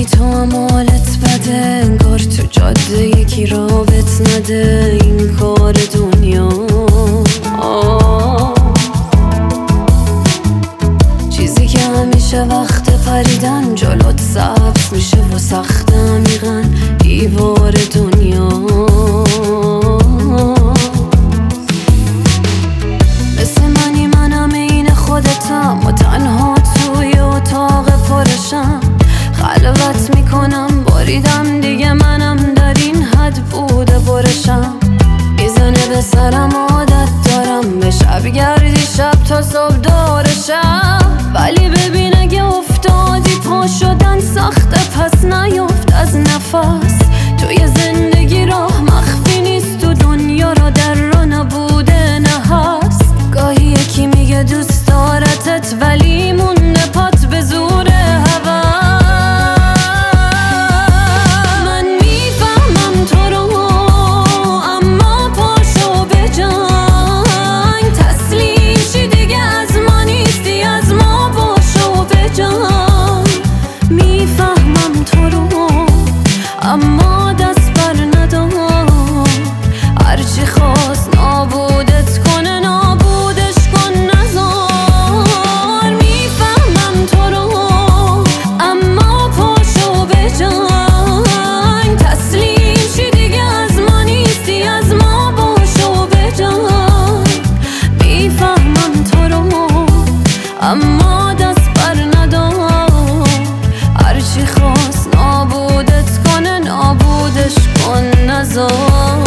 تو هم حالت بده، انگار تو جاده یکی رابط نده. این کار دنیا چیزی که همیشه وقت پریدن جلوت سبز میشه و سخت عمیقاً دیوار دنیا. مثل منی منم این خودتم و تنها توی اتاق پرشم. خلوت میکنم باریدم دیگه، منم در این حد بوده برشم. میزنه به سرم عادت دارم به شب گردی، شب تا صبح دورشم. ولی ببین اگه افتادی پا شدن سخته، پس نیفت از نفس. توی زندگی راه مخفی نیست، تو دنیا را در را نبوده نه هست. گاهی یکی میگه دوست دارتت ولی مونده پات به زور هوا. اما دست بر ندار، هرچی خواست نابودت کنه نابودش کن نزار. میفهمم تو رو اما پاشو به جنگ. تسلیم شی دیگه از ما نیستی، از ما باشو به جنگ. میفهمم تو رو اما دست بر ندار، هرچی خواست نابودت کنه نابودش کن نزار.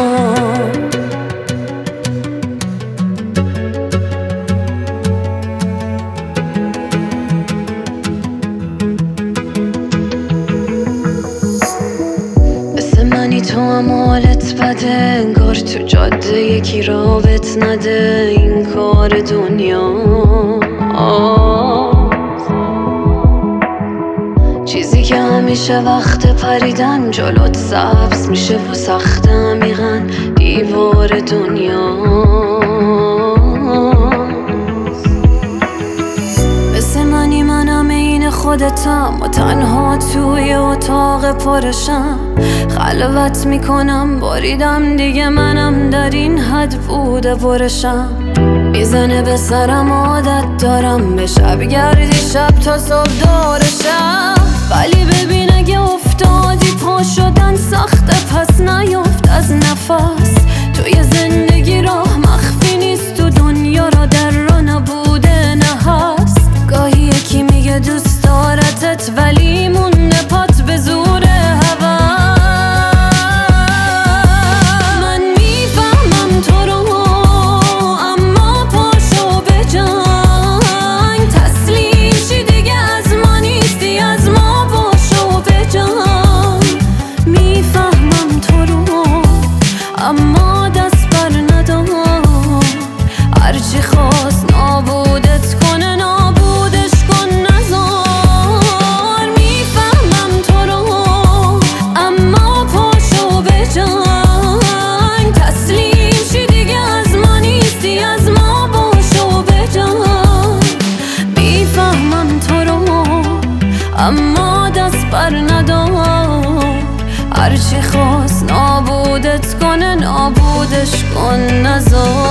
مثل منی تو هم حالت بده، انگار تو جاده یکی رابط نده. این کار دنیا چیزی که همیشه وقت پریدن جلوت سبز میشه و سخت عمیقاً دیوار دنیا. مثل منی منم این خودتم و تنها توی اتاق پرشم. خلوت میکنم باریدم دیگه، منم در این حد بوده برشم. میزنه به سرم عادت دارم به شب گردی، شب تا صبح دورشم. ولی ببین اگه افتادی پا شدن سخته، پس نیفت از نفس. توی زندگی راه مخفی نیست، تو دنیا را در را نبوده نه هست. گاهی یکی میگه دوست دارتت ولی مونده پات به زور هوا. من میفهمم تو رو اما پاشو به جنگ. تسلیم شی دیگه از ما نیستی، از ما باشو به جنگ. میفهمم تو رو اما دست بر ندار، هرچی خواست نابودت کنه نابودش کن نزار. میفهمم تو رو اما پاشو به جنگ. تسلیم شی دیگه از ما نیستی، از ما باشو به جنگ. میفهمم تو رو اما دست بر ندار، هرچی خواست نابودت کنه نابودش کن نزار.